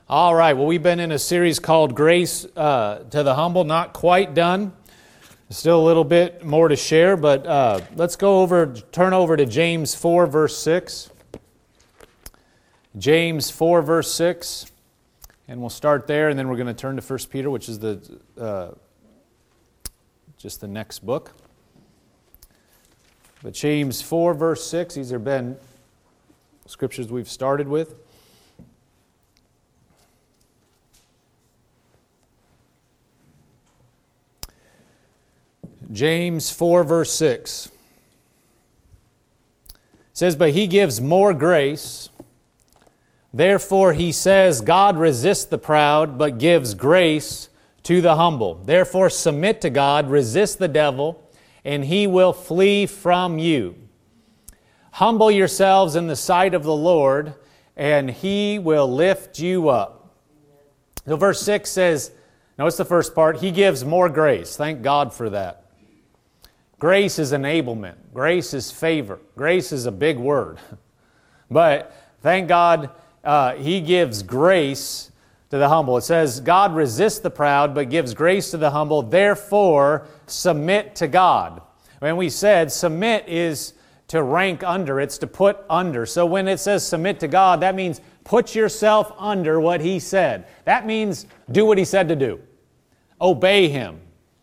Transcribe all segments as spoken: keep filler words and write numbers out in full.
All right, well, we've been in a series called Grace uh, to the Humble, not quite done. Still a little bit more to share, but uh, let's go over, turn over to James four, verse six. James four, verse six. And we'll start there, and then we're going to turn to First Peter, which is the uh, just the next book. But James four, verse six, these have been scriptures we've started with. James four, verse six. It says, "But he gives more grace. Therefore he says, God resists the proud, but gives grace to the humble. Therefore submit to God, resist the devil, and he will flee from you. Humble yourselves in the sight of the Lord, and he will lift you up." So verse six says, notice the first part, he gives more grace. Thank God for that. Grace is enablement. Grace is favor. Grace is a big word. But thank God uh, he gives grace to the humble. It says, God resists the proud, but gives grace to the humble. Therefore, submit to God. When we said submit is to rank under, it's to put under. So when it says submit to God, that means put yourself under what He said. That means do what He said to do. Obey Him.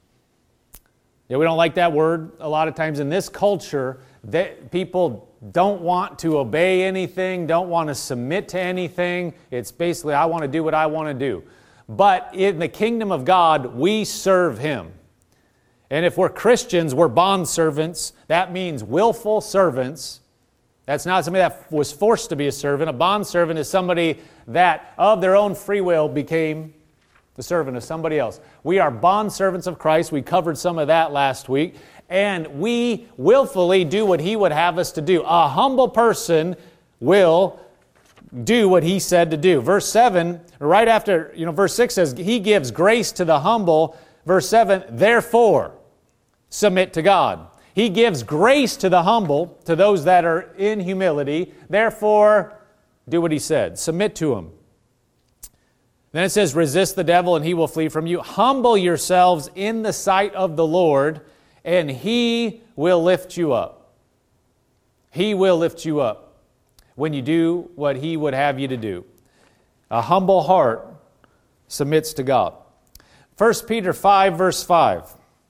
Yeah, we don't like that word a lot of times in this culture. That people don't want to obey anything, don't want to submit to anything. It's basically, I want to do what I want to do. But in the kingdom of God, we serve Him. And if we're Christians, we're bondservants. That means willful servants. That's not somebody that was forced to be a servant. A bondservant is somebody that, of their own free will, became the servant of somebody else. We are bondservants of Christ. We covered some of that last week. And we willfully do what He would have us to do. A humble person will do what He said to do. Verse seven, right after, you know, verse six says, He gives grace to the humble. Verse seven, therefore, submit to God. He gives grace to the humble, to those that are in humility. Therefore, do what He said. Submit to Him. Then it says, resist the devil and he will flee from you. Humble yourselves in the sight of the Lord, and He will lift you up. He will lift you up when you do what He would have you to do. A humble heart submits to God. First Peter five, verse five.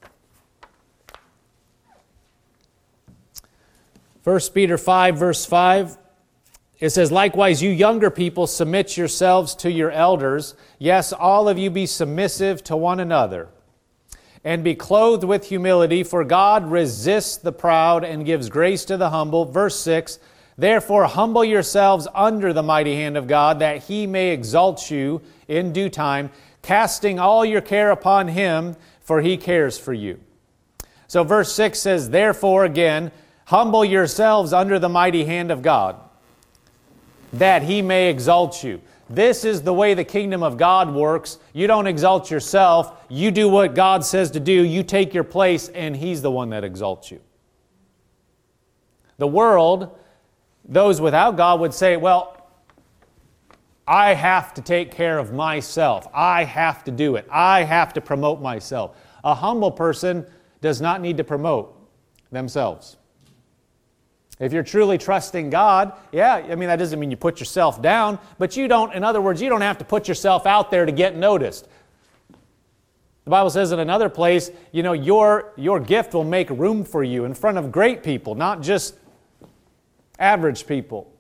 First Peter five, verse five. It says, likewise, you younger people, submit yourselves to your elders. Yes, all of you be submissive to one another. And be clothed with humility, for God resists the proud and gives grace to the humble. Verse six, therefore humble yourselves under the mighty hand of God, that He may exalt you in due time, casting all your care upon Him, for He cares for you. So verse six says, therefore again, humble yourselves under the mighty hand of God, that He may exalt you. This is the way the kingdom of God works. You don't exalt yourself. You do what God says to do. You take your place, and He's the one that exalts you. The world, those without God would say, well, I have to take care of myself. I have to do it. I have to promote myself. A humble person does not need to promote themselves. If you're truly trusting God, yeah, I mean, that doesn't mean you put yourself down, but you don't, in other words, you don't have to put yourself out there to get noticed. The Bible says in another place, you know, your, your gift will make room for you in front of great people, not just average people.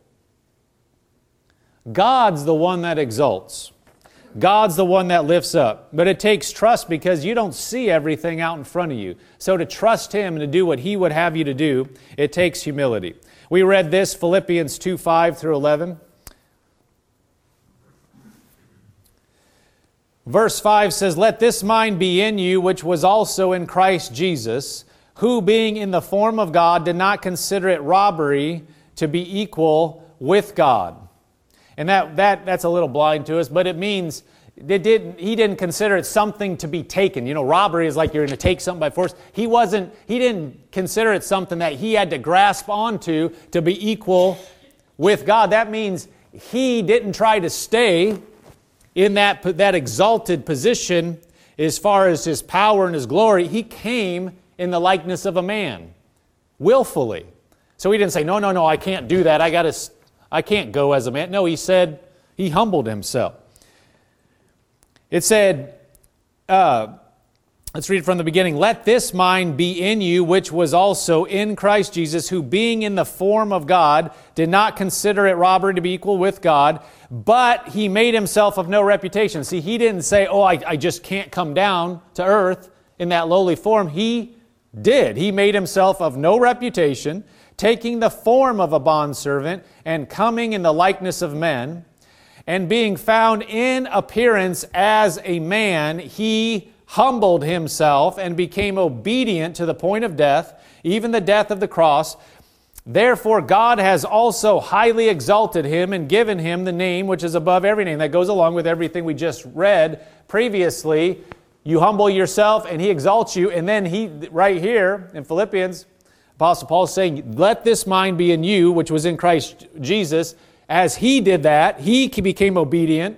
God's the one that exalts. God's the one that lifts up. But it takes trust because you don't see everything out in front of you. So to trust Him and to do what He would have you to do, it takes humility. We read this, Philippians two, five through eleven. Verse five says, let this mind be in you, which was also in Christ Jesus, who being in the form of God did not consider it robbery to be equal with God. And that, that that's a little blind to us, but it means it didn't, he didn't consider it something to be taken. You know, robbery is like you're going to take something by force. He wasn't, he didn't consider it something that he had to grasp onto to be equal with God. That means he didn't try to stay in that, that exalted position, as far as his power and his glory, he came in the likeness of a man, willfully. So he didn't say, no, no, no, I can't do that. I gotta, I can't go as a man. No, he said, he humbled himself. It said, uh, let's read from the beginning. Let this mind be in you, which was also in Christ Jesus, who being in the form of God, did not consider it robbery to be equal with God, but he made himself of no reputation. See, he didn't say, oh, I, I just can't come down to earth in that lowly form. He did. He made himself of no reputation, taking the form of a bondservant and coming in the likeness of men, and being found in appearance as a man, he humbled himself and became obedient to the point of death, even the death of the cross. Therefore God has also highly exalted him and given him the name which is above every name. That goes along with everything we just read previously. You humble yourself and he exalts you. And then he, right here in Philippians, Apostle Paul is saying, let this mind be in you, which was in Christ Jesus. As he did that, he became obedient.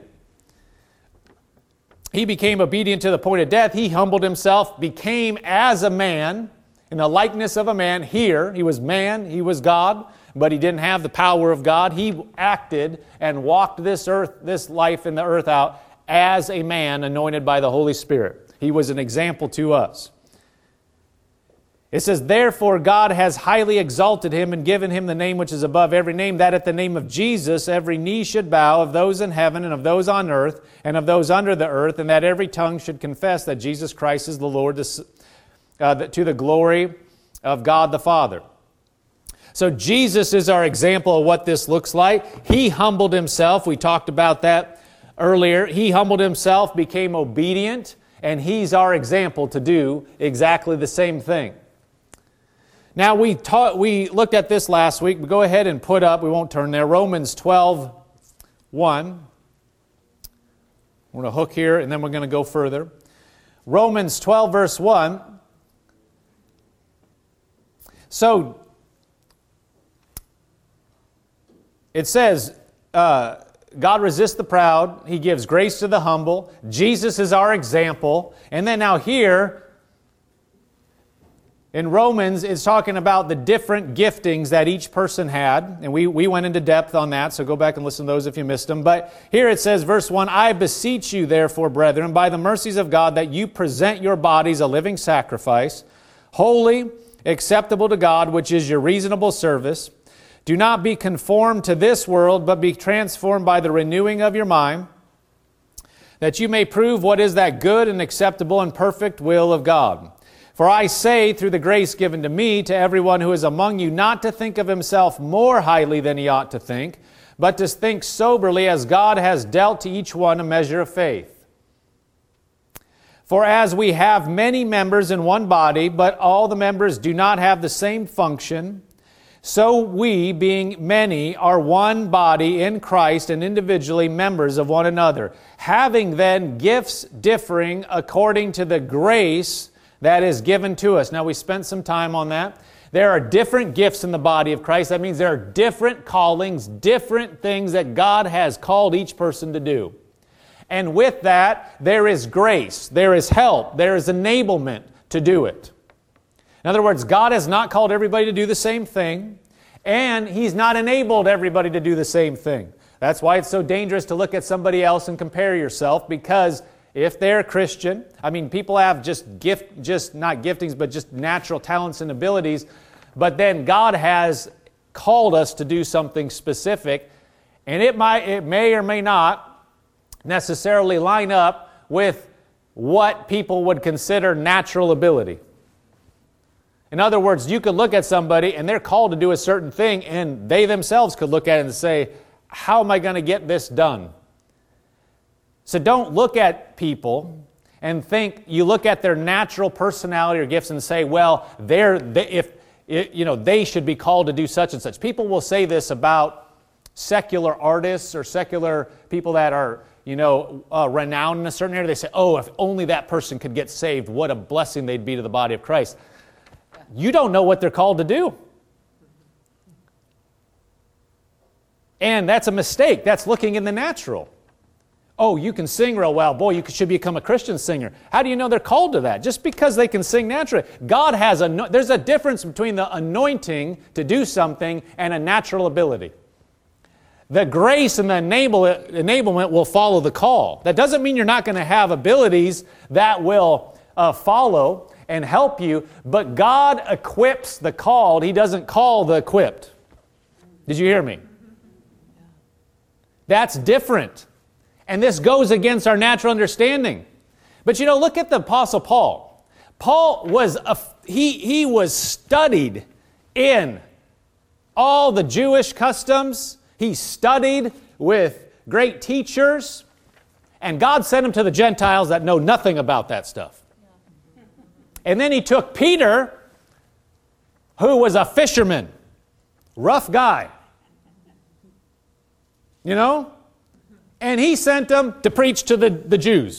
He became obedient to the point of death. He humbled himself, became as a man, in the likeness of a man here. He was man, he was God, but he didn't have the power of God. He acted and walked this earth, this life in the earth out as a man anointed by the Holy Spirit. He was an example to us. It says, therefore God has highly exalted him and given him the name which is above every name, that at the name of Jesus every knee should bow, of those in heaven and of those on earth and of those under the earth, and that every tongue should confess that Jesus Christ is the Lord, uh, to the glory of God the Father. So Jesus is our example of what this looks like. He humbled himself. We talked about that earlier. He humbled himself, became obedient, and he's our example to do exactly the same thing. Now, we taught, we looked at this last week. But go ahead and put up, we won't turn there, Romans twelve one. We're going to hook here, and then we're going to go further. Romans twelve, verse one. So, it says, uh, God resists the proud. He gives grace to the humble. Jesus is our example. And then now here, in Romans, it's talking about the different giftings that each person had. And we, we went into depth on that, so go back and listen to those if you missed them. But here it says, verse one, I beseech you, therefore, brethren, by the mercies of God, that you present your bodies a living sacrifice, holy, acceptable to God, which is your reasonable service. Do not be conformed to this world, but be transformed by the renewing of your mind, that you may prove what is that good and acceptable and perfect will of God. For I say, through the grace given to me, to everyone who is among you, not to think of himself more highly than he ought to think, but to think soberly as God has dealt to each one a measure of faith. For as we have many members in one body, but all the members do not have the same function, so we, being many, are one body in Christ and individually members of one another, having then gifts differing according to the grace that is given to us. Now, we spent some time on that. There are different gifts in the body of Christ. That means there are different callings, different things that God has called each person to do. And with that, there is grace, there is help, there is enablement to do it. In other words, God has not called everybody to do the same thing, and He's not enabled everybody to do the same thing. That's why it's so dangerous to look at somebody else and compare yourself, because if they're a Christian, I mean, people have just gift, just not giftings, but just natural talents and abilities. But then God has called us to do something specific, and it might, it may or may not necessarily line up with what people would consider natural ability. In other words, you could look at somebody and they're called to do a certain thing, and they themselves could look at it and say, "How am I going to get this done?" So don't look at people and think, you look at their natural personality or gifts and say, well, they're, they, if, you know, they should be called to do such and such. People will say this about secular artists or secular people that are, you know, uh, renowned in a certain area. They say, oh, if only that person could get saved, what a blessing they'd be to the body of Christ. You don't know what they're called to do. And that's a mistake. That's looking in the natural. Oh, you can sing real well. Boy, you should become a Christian singer. How do you know they're called to that? Just because they can sing naturally. God has a, there's a difference between the anointing to do something and a natural ability. The grace and the enable, enablement will follow the call. That doesn't mean you're not going to have abilities that will uh, follow and help you, but God equips the called. He doesn't call the equipped. Did you hear me? That's different. And this goes against our natural understanding. But you know, look at the Apostle Paul. Paul was, a, he, he was studied in all the Jewish customs. He studied with great teachers. And God sent him to the Gentiles that know nothing about that stuff. And then he took Peter, who was a fisherman, rough guy. You know? And he sent them to preach to the, the Jews.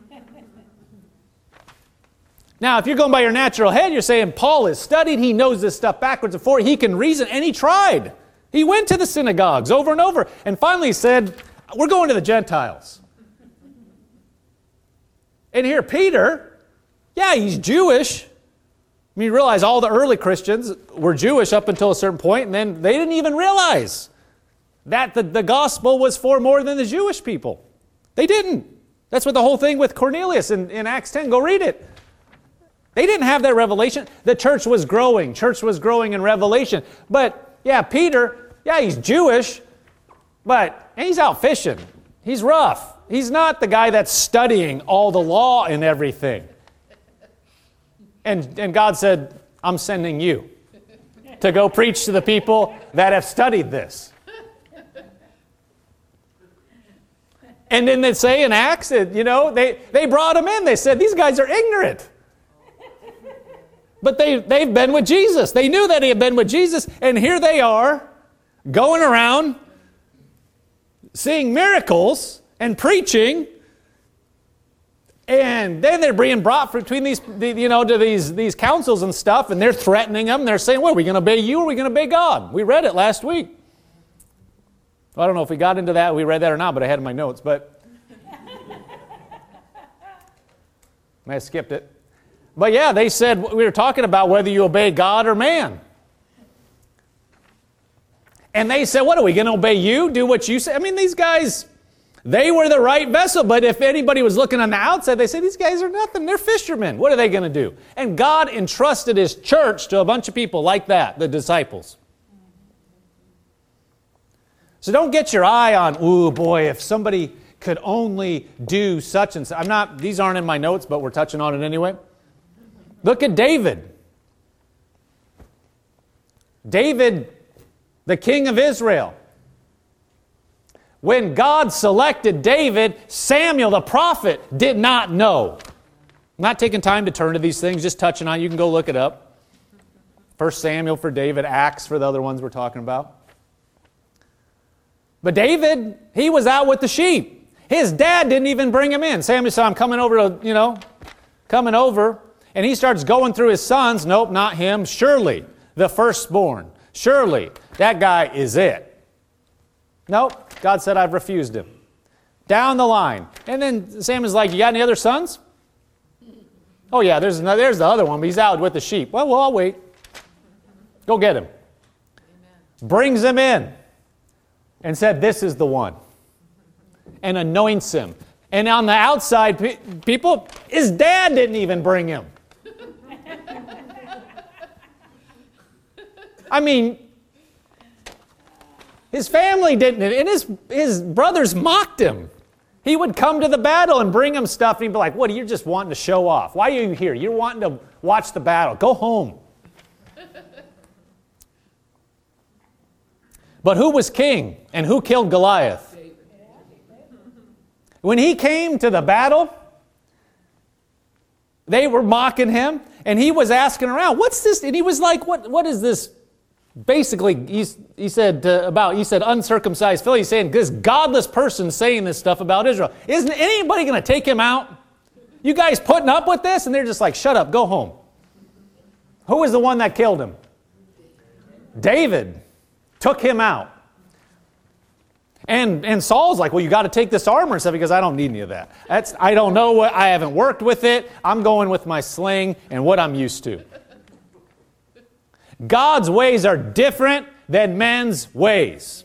Now, if you're going by your natural head, you're saying Paul is studied, he knows this stuff backwards and forward, he can reason, and he tried. He went to the synagogues over and over, and finally he said, we're going to the Gentiles. And here Peter, yeah, he's Jewish. I mean, you realize all the early Christians were Jewish up until a certain point, and then they didn't even realize that the, the gospel was for more than the Jewish people. They didn't. That's what the whole thing with Cornelius in, in Acts ten, go read it. They didn't have that revelation. The church was growing. Church was growing in revelation. But, yeah, Peter, yeah, he's Jewish, but he's out fishing. He's rough. He's not the guy that's studying all the law and everything. And, and God said, I'm sending you to go preach to the people that have studied this. And then they say in Acts, you know, they, they brought him in. They said, these guys are ignorant. But they, they've been with Jesus. They knew that he had been with Jesus. And here they are going around seeing miracles and preaching. And then they're being brought between these, you know, to these, these councils and stuff. And they're threatening them. They're saying, well, are we going to obey you or are we going to obey God? We read it last week. Well, I don't know if we got into that, we read that or not, but I had it in my notes, but I have skipped it. But yeah, they said, we were talking about whether you obey God or man. And they said, what, are we going to obey you? Do what you say? I mean, these guys, they were the right vessel, but if anybody was looking on the outside, they said, these guys are nothing. They're fishermen. What are they going to do? And God entrusted his church to a bunch of people like that, the disciples. So don't get your eye on, ooh, boy, if somebody could only do such and such. I'm not, these aren't in my notes, but we're touching on it anyway. Look at David. David, the king of Israel. When God selected David, Samuel the prophet did not know. I'm not taking time to turn to these things, just touching on it. You can go look it up. First Samuel for David, Acts for the other ones we're talking about. But David, he was out with the sheep. His dad didn't even bring him in. Samuel said, I'm coming over to, you know, coming over. And he starts going through his sons. Nope, not him. Surely, the firstborn. Surely, that guy is it. Nope, God said, I've refused him. Down the line. And then Samuel's like, you got any other sons? Oh yeah, there's, another, there's the other one, but he's out with the sheep. Well, well, I'll wait. Go get him. Amen. Brings him in. And said, this is the one. And anoints him. And on the outside, pe- people, his dad didn't even bring him. I mean, his family didn't, and his, his brothers mocked him. He would come to the battle and bring him stuff, and he'd be like, what, you're just wanting to show off. Why are you here? You're wanting to watch the battle. Go home. But who was king and who killed Goliath? When he came to the battle, they were mocking him and he was asking around, what's this? And he was like, what, what is this? Basically, he's, he said uh, about, he said uncircumcised Philly. He's saying this godless person saying this stuff about Israel. Isn't anybody going to take him out? You guys putting up with this? And they're just like, shut up, go home. Who was the one that killed him? David. Took him out. And and Saul's like, well, you got to take this armor and stuff because I don't need any of that. That's I don't know what I haven't worked with it. I'm going with my sling and what I'm used to. God's ways are different than men's ways.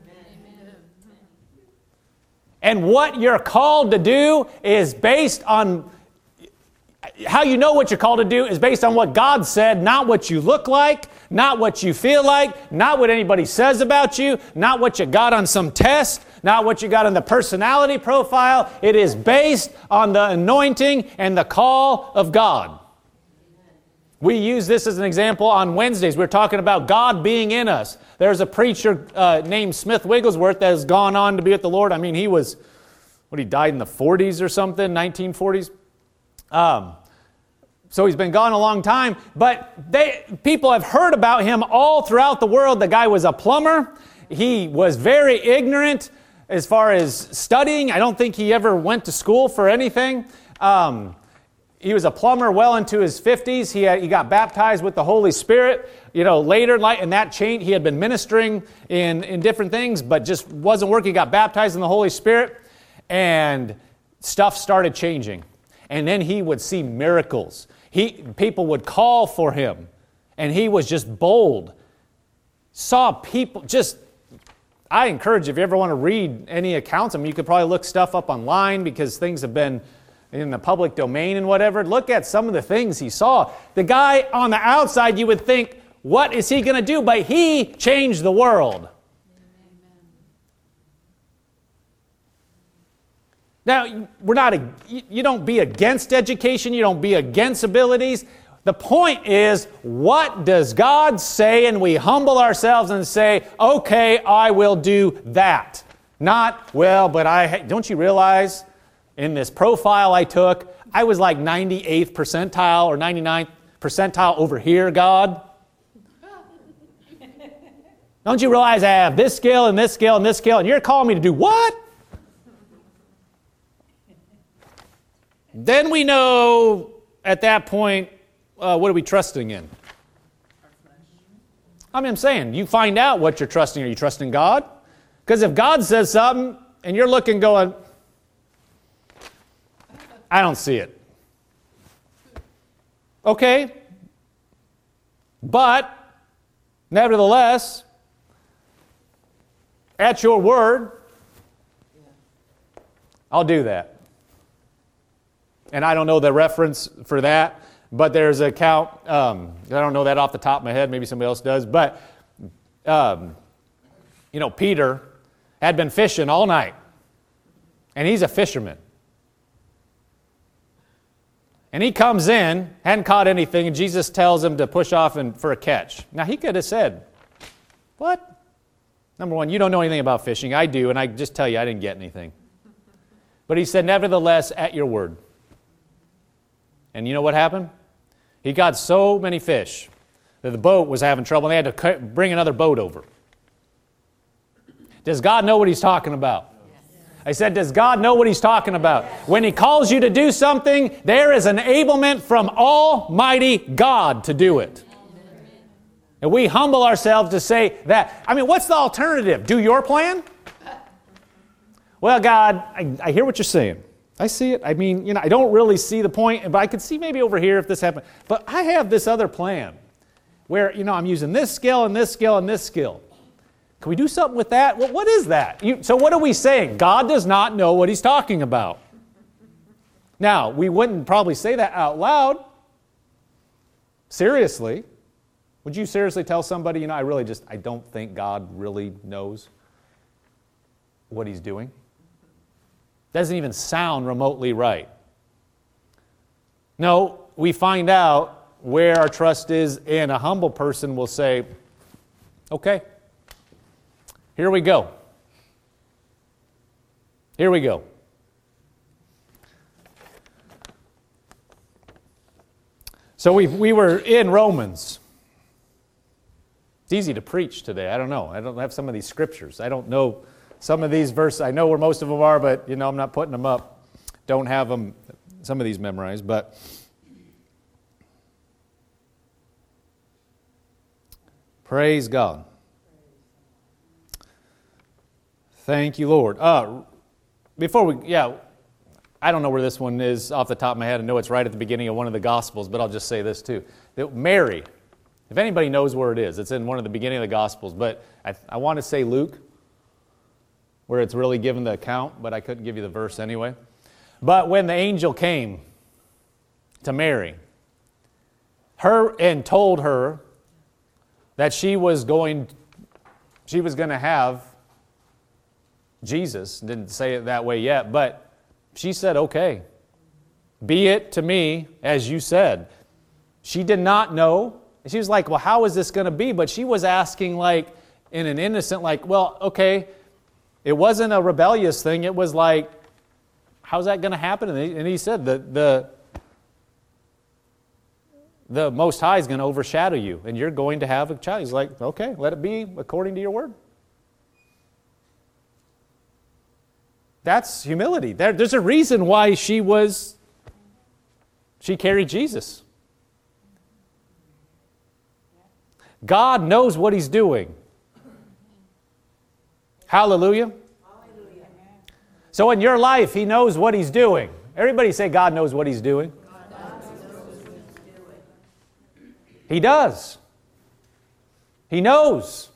And what you're called to do is based on, how you know what you're called to do is based on what God said, not what you look like, not what you feel like, not what anybody says about you, not what you got on some test, not what you got on the personality profile. It is based on the anointing and the call of God. We use this as an example on Wednesdays. We're talking about God being in us. There's a preacher uh, named Smith Wigglesworth that has gone on to be with the Lord. I mean, he was, what, he died in the forties or something, nineteen forties? Um, so he's been gone a long time. But they people have heard about him all throughout the world. The guy was a plumber. He was very ignorant as far as studying. I don't think he ever went to school for anything. Um He was a plumber well into his fifties. He, had, he got baptized with the Holy Spirit. You know, later, like, and that changed. He had been ministering in, in different things, but just wasn't working. He got baptized in the Holy Spirit, and stuff started changing. And then he would see miracles. He, people would call for him, and he was just bold. Saw people just... I encourage you, if you ever want to read any accounts, I mean, you could probably look stuff up online because things have been in the public domain and whatever. Look at some of the things he saw. The guy on the outside, you would think, what is he going to do? But he changed the world. Amen. Now, we're not a, you don't be against education. You don't be against abilities. The point is, what does God say? And we humble ourselves and say, okay, I will do that. Not, well, but I, don't you realize in this profile I took, I was like ninety-eighth percentile or ninety-ninth percentile over here, God. Don't you realize I have this skill and this skill and this skill, and you're calling me to do what? Then we know at that point, uh, what are we trusting in? I mean, I'm saying, you find out what you're trusting. Are you trusting God? Because if God says something and you're looking going, I don't see it. Okay. But, nevertheless, at your word, I'll do that. And I don't know the reference for that, but there's an account, um, I don't know that off the top of my head, maybe somebody else does, but, um, you know, Peter had been fishing all night, and he's a fisherman. And he comes in, hadn't caught anything, and Jesus tells him to push off and for a catch. Now, he could have said, what? Number one, you don't know anything about fishing. I do, and I just tell you I didn't get anything. But he said, nevertheless, at your word. And you know what happened? He got so many fish that the boat was having trouble, and they had to bring another boat over. Does God know what he's talking about? I said, does God know what he's talking about? When he calls you to do something, there is enablement from Almighty God to do it. And we humble ourselves to say that. I mean, what's the alternative? Do your plan? Well, God, I, I hear what you're saying. I see it. I mean, you know, I don't really see the point, but I could see maybe over here if this happened. But I have this other plan where, you know, I'm using this skill and this skill and this skill. Can we do something with that? Well, what is that? You, so what are we saying? God does not know what he's talking about. Now, we wouldn't probably say that out loud. Seriously. Would you seriously tell somebody, you know, I really just, I don't think God really knows what he's doing? Doesn't even sound remotely right. No, we find out where our trust is, and a humble person will say, okay, here we go. Here we go. So we we were in Romans. It's easy to preach today. I don't know. I don't have some of these scriptures. I don't know some of these verses. I know where most of them are, but you know, I'm not putting them up. Don't have them, some of these memorized, but praise God. Thank you, Lord. Uh, before we, yeah, I don't know where this one is off the top of my head. I know it's right at the beginning of one of the Gospels, but I'll just say this too. That Mary, if anybody knows where it is, it's in one of the beginning of the Gospels, but I, I want to say Luke, where it's really given the account, but I couldn't give you the verse anyway. But when the angel came to Mary, her and told her that she was going, she was going to have Jesus. Didn't say it that way yet, but she said, okay, be it to me as you said. She did not know. She was like, well, how is this going to be? But she was asking like in an innocent, like, well, okay, it wasn't a rebellious thing. It was like, how's that going to happen? And he, and he said, the, the, the Most High is going to overshadow you, and you're going to have a child. He's like, okay, let it be according to your word. That's humility. There, there's a reason why she was, she carried Jesus. God knows what He's doing. Hallelujah. Hallelujah. So in your life, He knows what He's doing. Everybody say, God knows what He's doing. God knows what He's doing. He does. He knows.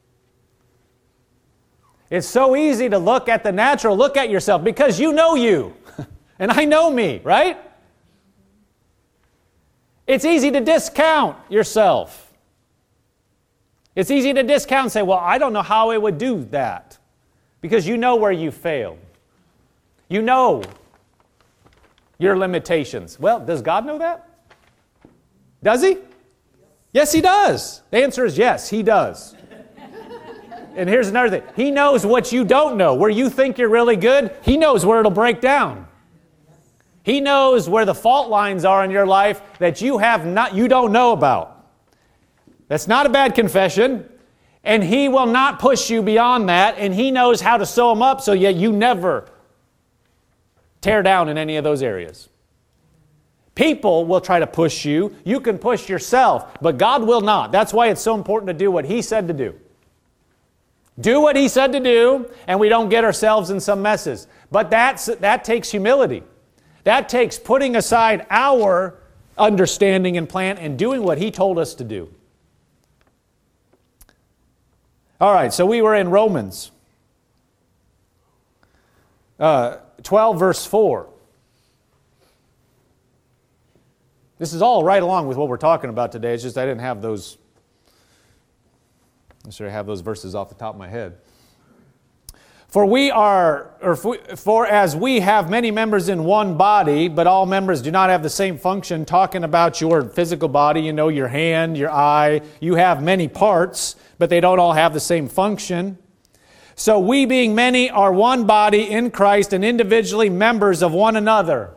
It's so easy to look at the natural, look at yourself, because you know you. And I know me, right? It's easy to discount yourself. It's easy to discount and say, well, I don't know how it would do that. Because you know where you failed. You know your limitations. Well, does God know that? Does He? Yes, He does. The answer is yes, He does. And here's another thing. He knows what you don't know. Where you think you're really good, He knows where it'll break down. He knows where the fault lines are in your life that you have not, you don't know about. That's not a bad confession. And He will not push you beyond that. And He knows how to sew them up so yet you never tear down in any of those areas. People will try to push you. You can push yourself, but God will not. That's why it's so important to do what He said to do. Do what He said to do, and we don't get ourselves in some messes. But that's, that takes humility. That takes putting aside our understanding and plan and doing what He told us to do. All right, so we were in Romans uh, twelve, verse four. This is all right along with what we're talking about today. It's just I didn't have those, I'm sure I have those verses off the top of my head. For we are, or for, for as we have many members in one body, but all members do not have the same function, talking about your physical body, you know, your hand, your eye, you have many parts, but they don't all have the same function. So we being many are one body in Christ and individually members of one another.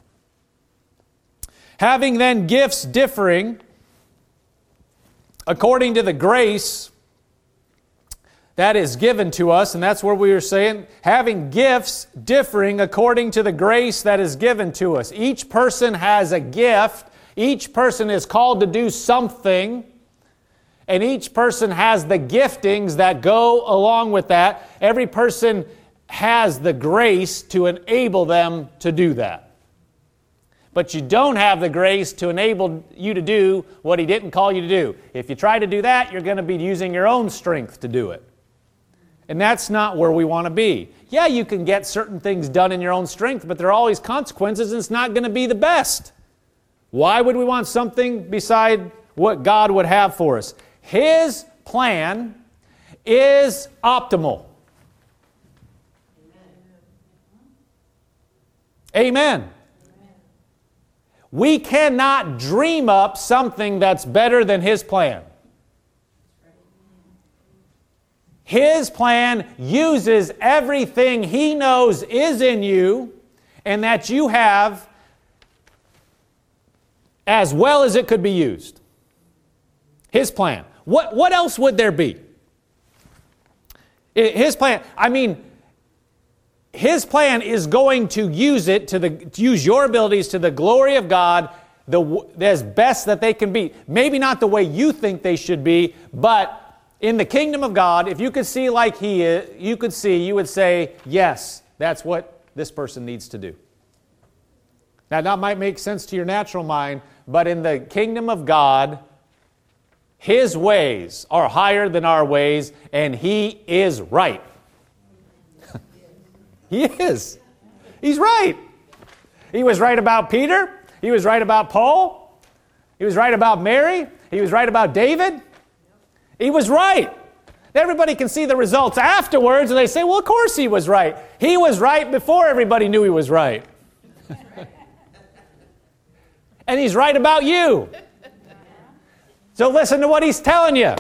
Having then gifts differing according to the grace that is given to us, and that's where we were saying, having gifts differing according to the grace that is given to us. Each person has a gift. Each person is called to do something. And each person has the giftings that go along with that. Every person has the grace to enable them to do that. But you don't have the grace to enable you to do what He didn't call you to do. If you try to do that, you're going to be using your own strength to do it. And that's not where we want to be. Yeah, you can get certain things done in your own strength, but there are always consequences, and it's not going to be the best. Why would we want something beside what God would have for us? His plan is optimal. Amen. Amen. We cannot dream up something that's better than His plan. His plan uses everything He knows is in you and that you have as well as it could be used. His plan. What, what else would there be? His plan, I mean, His plan is going to use it to, the, to use your abilities to the glory of God the, as best that they can be. Maybe not the way you think they should be, but In the kingdom of God, if you could see like he is, you could see, you would say, yes, that's what this person needs to do. Now, that might make sense to your natural mind, but in the kingdom of God, His ways are higher than our ways, and He is right. He is. He's right. He was right about Peter. He was right about Paul. He was right about Mary. He was right about David. He was right. Everybody can see the results afterwards, and they say, well, of course he was right. He was right before everybody knew he was right. And he's right about you. So listen to what he's telling you.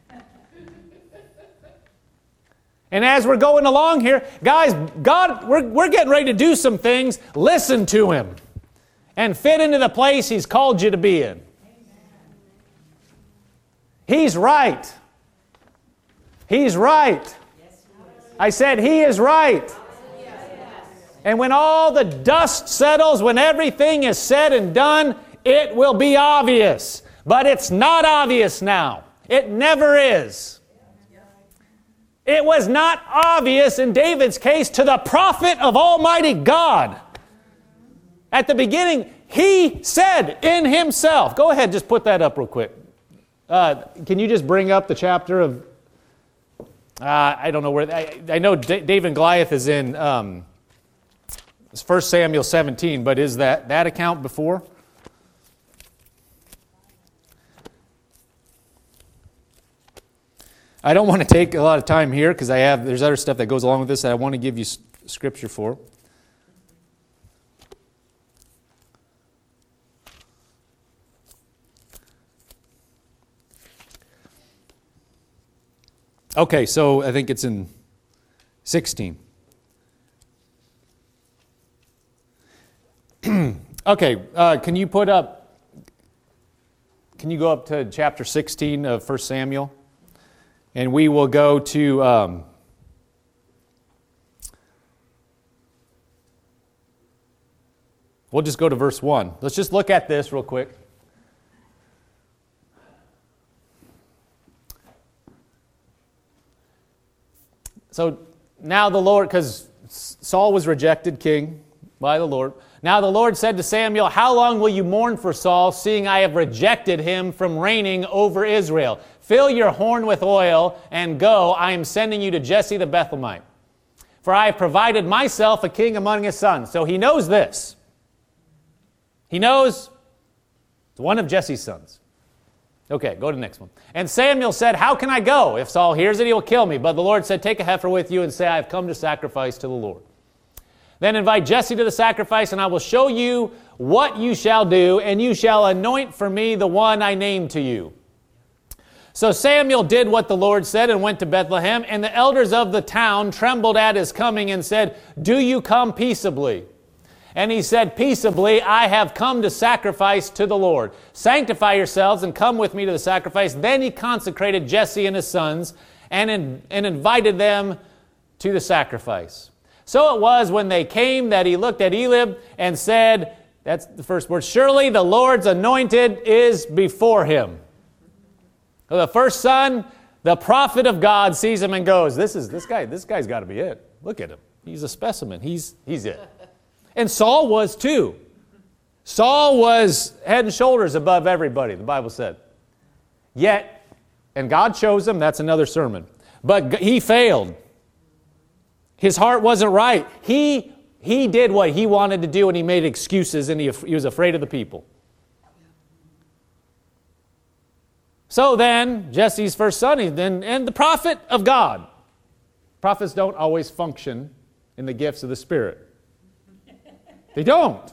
And as we're going along here, guys, God, we're, we're getting ready to do some things. Listen to Him and fit into the place He's called you to be in. He's right. He's right. I said He is right. And when all the dust settles, when everything is said and done, it will be obvious. But it's not obvious now. It never is. It was not obvious in David's case to the prophet of Almighty God. At the beginning, he said in himself, go ahead, just put that up real quick. Uh, can you just bring up the chapter of, uh, I don't know where, I, I know D- David and Goliath is in um, First Samuel seventeen, but is that, that account before? I don't want to take a lot of time here because I have there's other stuff that goes along with this that I want to give you s- scripture for. Okay, so I think it's in sixteen. Okay, uh, can you put up, can you go up to chapter sixteen of First Samuel? And we will go to, um, we'll just go to verse one. Let's just look at this real quick. So now the Lord, because Saul was rejected king by the Lord. Now the Lord said to Samuel, how long will you mourn for Saul, seeing I have rejected him from reigning over Israel? Fill your horn with oil and go. I am sending you to Jesse the Bethlehemite. For I have provided myself a king among his sons. So he knows this. He knows it's one of Jesse's sons. Okay, go to the next one. And Samuel said, how can I go? If Saul hears it, he will kill me. But the Lord said, take a heifer with you and say, I have come to sacrifice to the Lord. Then invite Jesse to the sacrifice, and I will show you what you shall do, and you shall anoint for me the one I name to you. So Samuel did what the Lord said and went to Bethlehem, and the elders of the town trembled at his coming and said, do you come peaceably? And he said, peaceably, I have come to sacrifice to the Lord. Sanctify yourselves and come with me to the sacrifice. Then he consecrated Jesse and his sons and, in, and invited them to the sacrifice. So it was when they came that he looked at Eliab and said, that's the first word, surely the Lord's anointed is before him. So the first son, the prophet of God, sees him and goes, this is this guy, this guy's got to be it. Look at him. He's a specimen. He's, he's it. And Saul was too. Saul was head and shoulders above everybody, the Bible said. Yet, and God chose him, that's another sermon. But he failed. His heart wasn't right. He, he did what he wanted to do, and he made excuses, and he, he was afraid of the people. So then, Jesse's first son, and, and the prophet of God. Prophets don't always function in the gifts of the Spirit. They don't.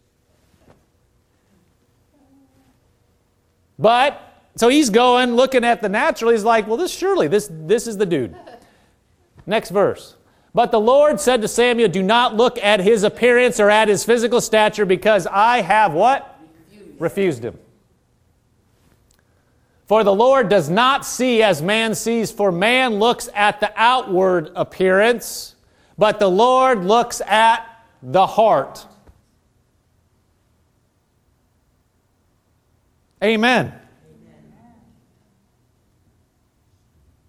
But, so he's going, looking at the natural, he's like, well, this surely, this, this is the dude. Next verse. But the Lord said to Samuel, do not look at his appearance or at his physical stature, because I have what? Refused, Refused him. For the Lord does not see as man sees, for man looks at the outward appearance, but the Lord looks at the heart. Amen.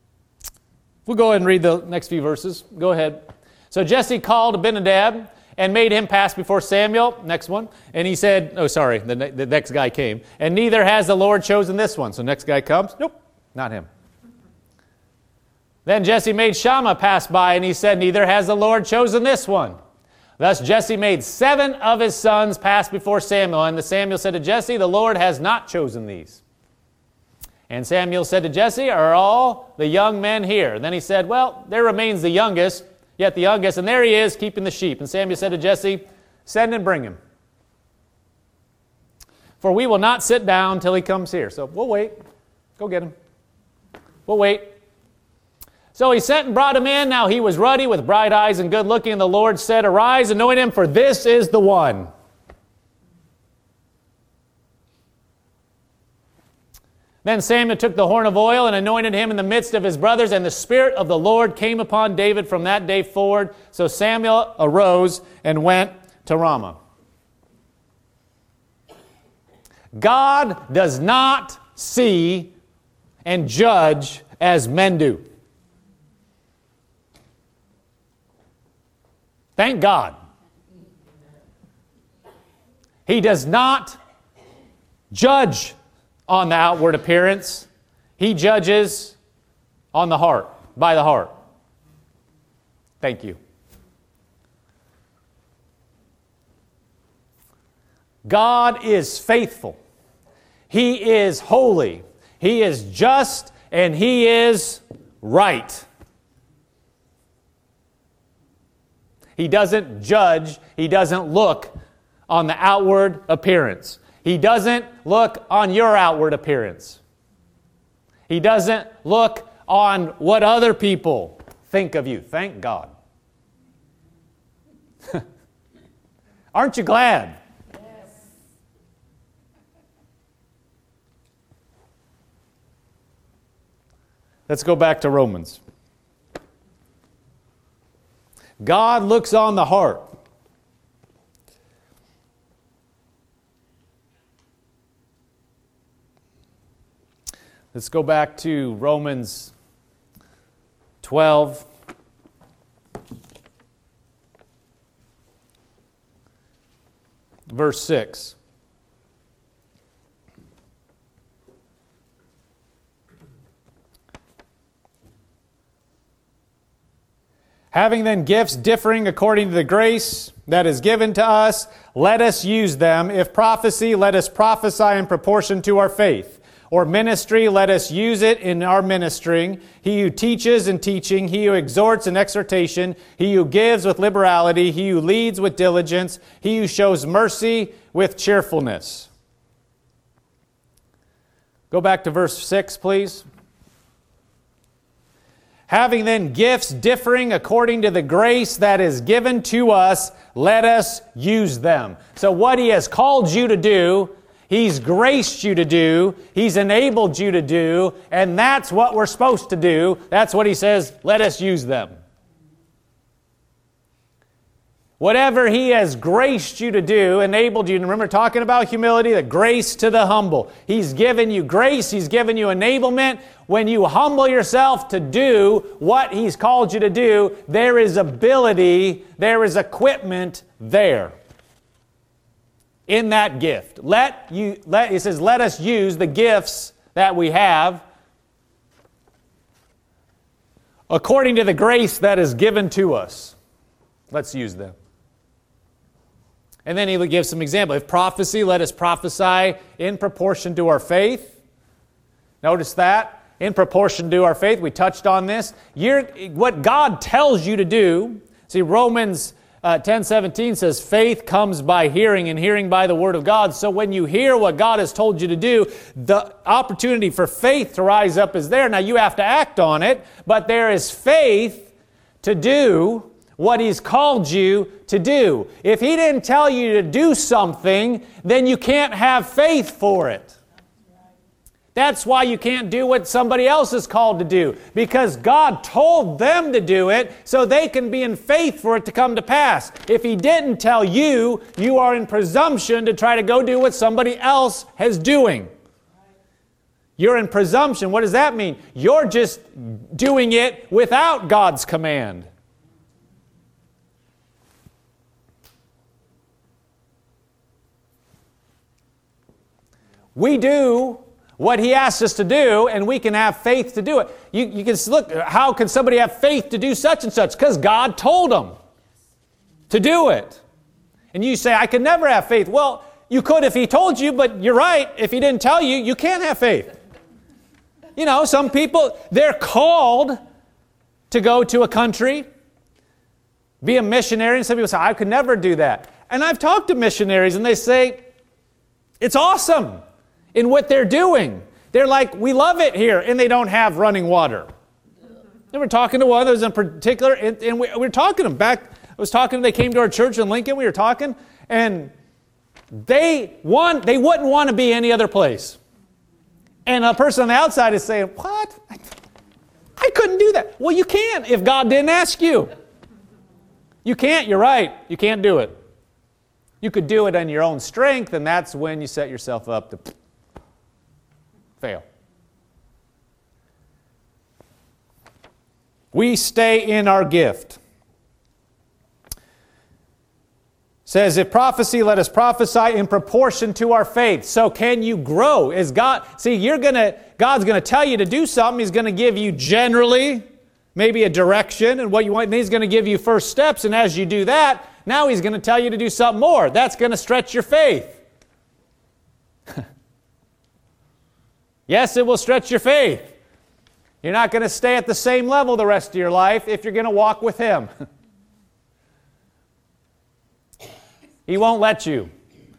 We'll go ahead and read the next few verses. Go ahead. So Jesse called Abinadab and made him pass before Samuel. Next one. And he said, oh, sorry, the, ne- the next guy came. And neither has the Lord chosen this one. So next guy comes. Nope, not him. Then Jesse made Shammah pass by, and he said, neither has the Lord chosen this one. Thus Jesse made seven of his sons pass before Samuel. And the Samuel said to Jesse, the Lord has not chosen these. And Samuel said to Jesse, are all the young men here? Then he said, well, there remains the youngest, yet the youngest, and there he is keeping the sheep. And Samuel said to Jesse, send and bring him. For we will not sit down till he comes here. So we'll wait. Go get him. We'll wait. So he sent and brought him in. Now he was ruddy with bright eyes and good looking. And the Lord said, arise, anoint him, for this is the one. Then Samuel took the horn of oil and anointed him in the midst of his brothers, and the Spirit of the Lord came upon David from that day forward. So Samuel arose and went to Ramah. God does not see and judge as men do. Thank God. He does not judge on the outward appearance. He judges on the heart, by the heart. Thank you. God is faithful. He is holy. He is just, and He is right. He doesn't judge. He doesn't look on the outward appearance. He doesn't look on your outward appearance. He doesn't look on what other people think of you. Thank God. Aren't you glad? Yes. Let's go back to Romans. God looks on the heart. Let's go back to Romans twelve. Verse six. Having then gifts differing according to the grace that is given to us, let us use them. If prophecy, let us prophesy in proportion to our faith. Or ministry, let us use it in our ministering. He who teaches in teaching, he who exhorts in exhortation, he who gives with liberality, he who leads with diligence, he who shows mercy with cheerfulness. Go back to verse six, please. Having then gifts differing according to the grace that is given to us, let us use them. So what He has called you to do, He's graced you to do, He's enabled you to do, and that's what we're supposed to do. That's what He says, let us use them. Whatever He has graced you to do, enabled you, and remember talking about humility, the grace to the humble. He's given you grace, He's given you enablement. When you humble yourself to do what He's called you to do, there is ability, there is equipment there in that gift. Let you, let, He says, let us use the gifts that we have according to the grace that is given to us. Let's use them. And then He gives some example. If prophecy, let us prophesy in proportion to our faith. Notice that. In proportion to our faith. We touched on this. You're, what God tells you to do. See, Romans uh, ten seventeen says, faith comes by hearing, and hearing by the Word of God. So when you hear what God has told you to do, the opportunity for faith to rise up is there. Now you have to act on it, but there is faith to do what He's called you to do. If He didn't tell you to do something, then you can't have faith for it. That's why you can't do what somebody else is called to do, because God told them to do it so they can be in faith for it to come to pass. If He didn't tell you, you are in presumption to try to go do what somebody else is doing. You're in presumption. What does that mean? You're just doing it without God's command. We do what He asks us to do, and we can have faith to do it. You, you can look, how can somebody have faith to do such and such? Because God told them to do it. And you say, I could never have faith. Well, you could if He told you, but you're right. If He didn't tell you, you can't have faith. You know, some people, they're called to go to a country, be a missionary, and some people say, I could never do that. And I've talked to missionaries, and they say, it's awesome in what they're doing. They're like, we love it here, and they don't have running water. And we're talking to others in particular, and, and we, we were talking to them back, I was talking, they came to our church in Lincoln, we were talking, and they want, they wouldn't want to be any other place. And a person on the outside is saying, what? I, I couldn't do that. Well, you can't if God didn't ask you. You can't, you're right, you can't do it. You could do it on your own strength, and that's when you set yourself up to fail. We stay in our gift. Says, if prophecy, let us prophesy in proportion to our faith. So can you grow? Is God, see, you're gonna, God's going to tell you to do something. He's going to give you generally maybe a direction and what you want. And He's going to give you first steps. And as you do that, now He's going to tell you to do something more. That's going to stretch your faith. Yes, it will stretch your faith. You're not going to stay at the same level the rest of your life if you're going to walk with Him. He won't let you.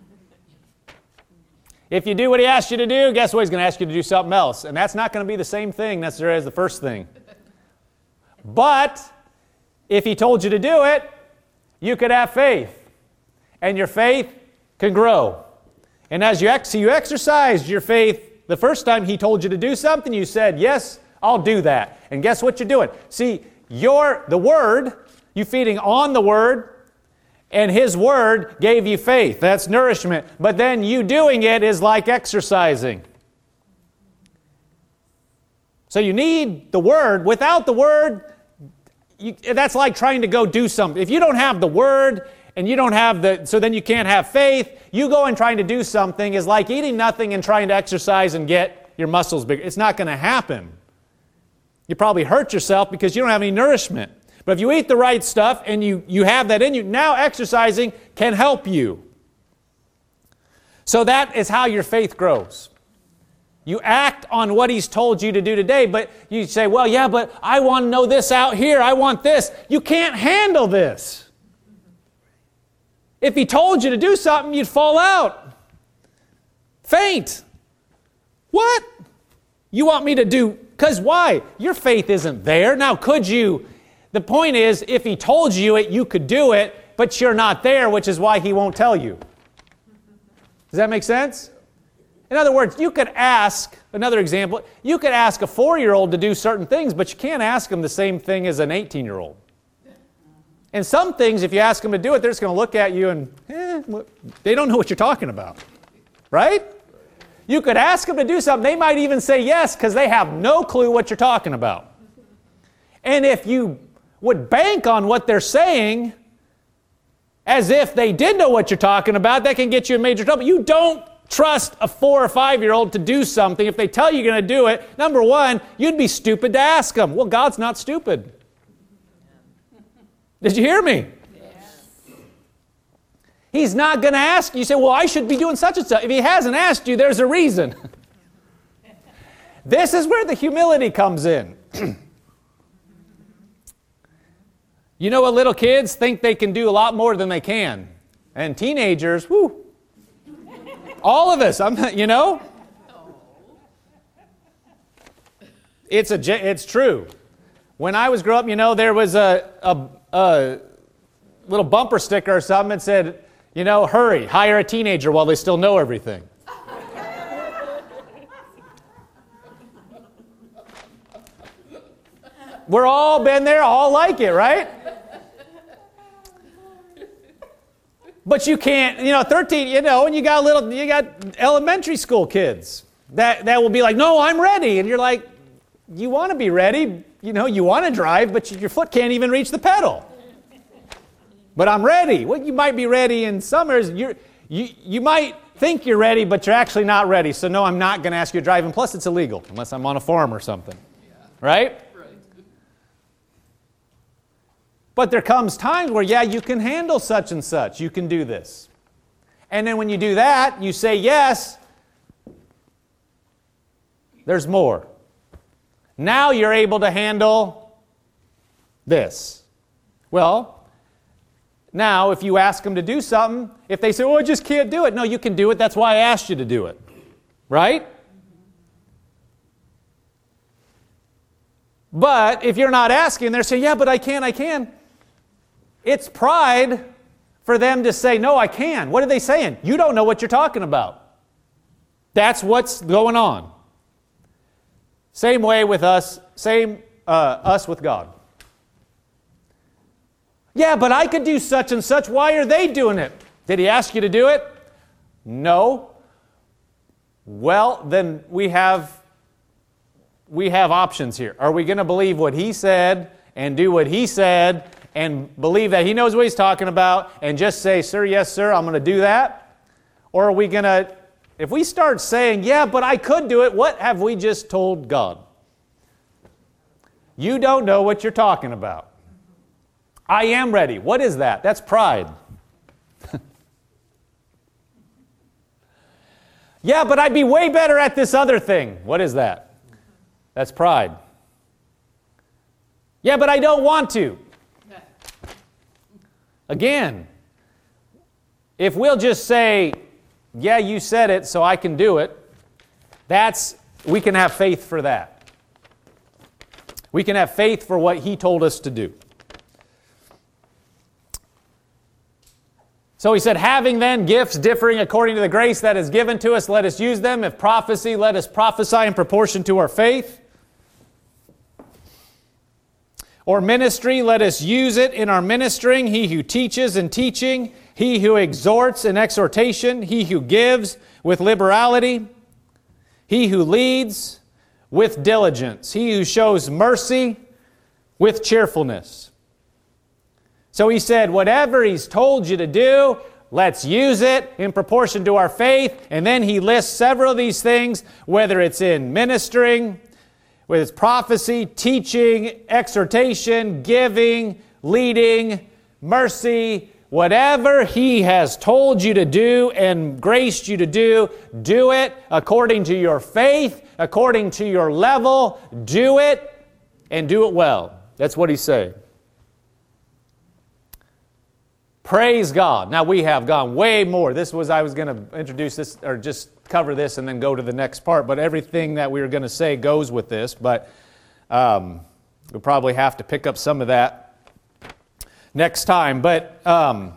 If you do what He asks you to do, guess what? He's going to ask you to do something else. And that's not going to be the same thing necessarily as the first thing. But if He told you to do it, you could have faith. And your faith can grow. And as you, ex- you exercised your faith the first time He told you to do something, you said, yes, I'll do that. And guess what you're doing? See, your, the Word, you feeding on the Word, and His Word gave you faith. That's nourishment. But then you doing it is like exercising. So you need the Word. Without the Word, you, that's like trying to go do something. If you don't have the Word, and you don't have the, so then you can't have faith, you go and trying to do something is like eating nothing and trying to exercise and get your muscles bigger. It's not going to happen. You probably hurt yourself because you don't have any nourishment. But if you eat the right stuff and you, you have that in you, now exercising can help you. So that is how your faith grows. You act on what He's told you to do today, but you say, well, yeah, but I want to know this out here. I want this. You can't handle this. If He told you to do something, you'd fall out. Faint. What? You want me to do, because why? Your faith isn't there. Now, could you? The point is, if He told you it, you could do it, but you're not there, which is why He won't tell you. Does that make sense? In other words, you could ask, another example, you could ask a four-year-old to do certain things, but you can't ask them the same thing as an eighteen-year-old. And some things, if you ask them to do it, they're just going to look at you and, eh, they don't know what you're talking about. Right? You could ask them to do something. They might even say yes because they have no clue what you're talking about. And if you would bank on what they're saying as if they did know what you're talking about, that can get you in major trouble. You don't trust a four or five-year-old to do something. If they tell you you're going to do it, number one, you'd be stupid to ask them. Well, God's not stupid. Did you hear me? Yes. He's not going to ask you. You say, well, I should be doing such and such. If He hasn't asked you, there's a reason. This is where the humility comes in. You know what, little kids think they can do a lot more than they can. And teenagers, whoo. All of us, I'm not, you know. It's, a, it's true. When I was growing up, you know, there was a, a a little bumper sticker or something that said, you know, hurry, hire a teenager while they still know everything. We're all been there, all like it, right? But you can't, you know, thirteen, you know, and you got little, you got elementary school kids. that, that will be like, no, I'm ready. And you're like, you want to be ready. You know, you want to drive, but your foot can't even reach the pedal. But I'm ready. Well, you might be ready in summers. You're, you, you might think you're ready, but you're actually not ready. So no, I'm not going to ask you to drive. And plus, it's illegal, unless I'm on a farm or something. Yeah. Right? Right. But there comes times where, yeah, you can handle such and such. You can do this. And then when you do that, you say yes. There's more. Now you're able to handle this. Well, now if you ask them to do something, if they say, oh, I just can't do it. No, you can do it. That's why I asked you to do it. Right? But if you're not asking, they're saying, yeah, but I can, I can. It's pride for them to say, no, I can. What are they saying? You don't know what you're talking about. That's what's going on. Same way with us, same uh, us with God. Yeah, but I could do such and such. Why are they doing it? Did He ask you to do it? No. Well, then we have we have options here. Are we going to believe what He said and do what He said and believe that He knows what He's talking about and just say, sir, yes, sir, I'm going to do that? Or are we going to, if we start saying, yeah, but I could do it, what have we just told God? You don't know what you're talking about. I am ready. What is that? That's pride. Yeah, but I'd be way better at this other thing. What is that? That's pride. Yeah, but I don't want to. Again, if we'll just say, yeah, you said it, so I can do it, that's, we can have faith for that. We can have faith for what He told us to do. So He said, having then gifts differing according to the grace that is given to us, let us use them. If prophecy, let us prophesy in proportion to our faith. Or ministry, let us use it in our ministering. He who teaches in teaching, he who exhorts in exhortation, he who gives with liberality, he who leads with diligence, he who shows mercy with cheerfulness. So He said, whatever He's told you to do, let's use it in proportion to our faith. And then He lists several of these things, whether it's in ministering, whether it's prophecy, teaching, exhortation, giving, leading, mercy, whatever He has told you to do and graced you to do, do it according to your faith, according to your level. Do it and do it well. That's what He's saying. Praise God. Now we have gone way more. This was, I was going to introduce this, or just cover this and then go to the next part, but everything that we were going to say goes with this, but um, we'll probably have to pick up some of that next time. But um,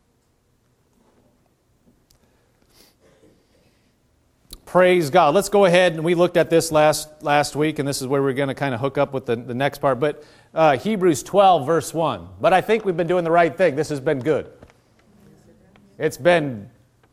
praise God. Let's go ahead, and we looked at this last last week, and this is where we're going to kind of hook up with the, the next part, but Uh, Hebrews twelve, verse one. But I think we've been doing the right thing. This has been good. It's been,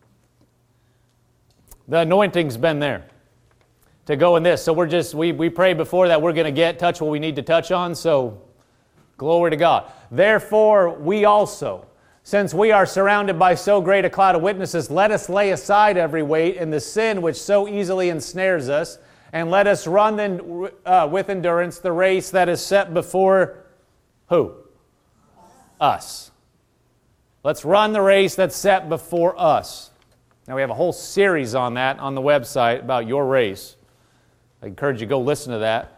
the anointing's been there to go in this. So we're just, we, we prayed before that we're going to get, touch what we need to touch on. So glory to God. Therefore, we also, since we are surrounded by so great a cloud of witnesses, let us lay aside every weight and the sin which so easily ensnares us, and let us run then, uh, with endurance the race that is set before who? Us. Let's run the race that's set before us. Now we have a whole series on that on the website about your race. I encourage you to go listen to that.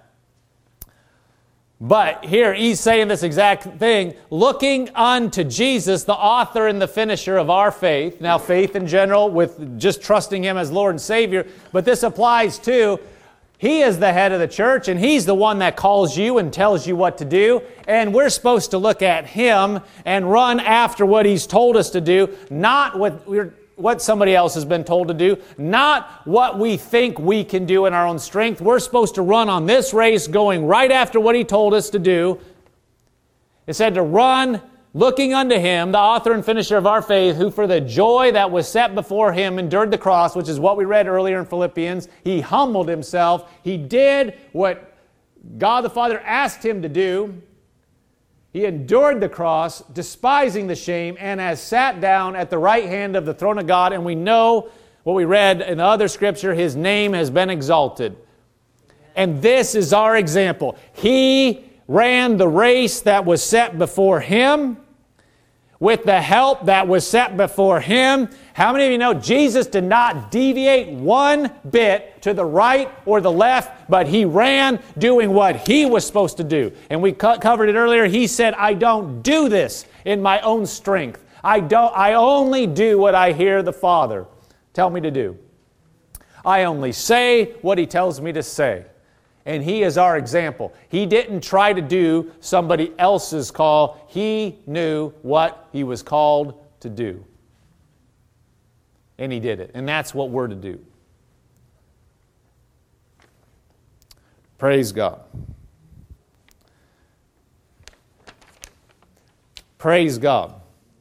But here he's saying this exact thing, looking unto Jesus, the author and the finisher of our faith. Now faith in general with just trusting Him as Lord and Savior, but this applies to, He is the head of the church, and He's the one that calls you and tells you what to do. And we're supposed to look at Him and run after what He's told us to do, not what we're, what somebody else has been told to do, not what we think we can do in our own strength. We're supposed to run on this race going right after what He told us to do. It said to run looking unto him, the author and finisher of our faith, who for the joy that was set before him endured the cross, which is what we read earlier in Philippians. He humbled himself. He did what God the Father asked him to do. He endured the cross, despising the shame, and has sat down at the right hand of the throne of God. And we know what we read in the other scripture, his name has been exalted. And this is our example. He ran the race that was set before him with the help that was set before him. How many of you know Jesus did not deviate one bit to the right or the left, but he ran doing what he was supposed to do? And we co- covered it earlier. He said, I don't do this in my own strength. I don't. I only do what I hear the Father tell me to do. I only say what he tells me to say. And he is our example. He didn't try to do somebody else's call. He knew what he was called to do. And he did it. And that's what we're to do. Praise God. Praise God.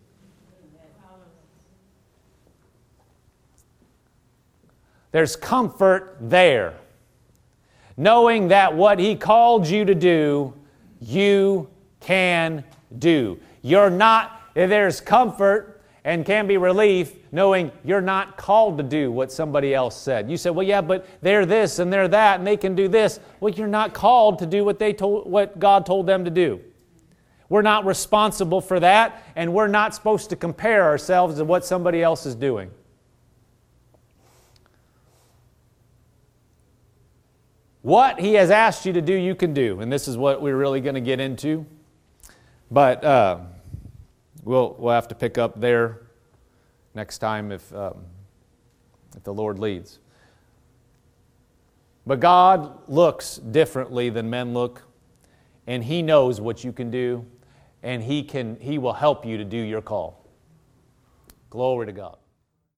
There's comfort there, knowing that what he called you to do, you can do. You're not, there's comfort and can be relief knowing you're not called to do what somebody else said. You said, well, yeah, but they're this and they're that and they can do this. Well, you're not called to do what they told, what God told them to do. We're not responsible for that, and we're not supposed to compare ourselves to what somebody else is doing. What he has asked you to do, you can do. And this is what we're really going to get into. But uh, we'll, we'll have to pick up there next time if, um, if the Lord leads. But God looks differently than men look. And he knows what you can do. And he can, he will help you to do your call. Glory to God.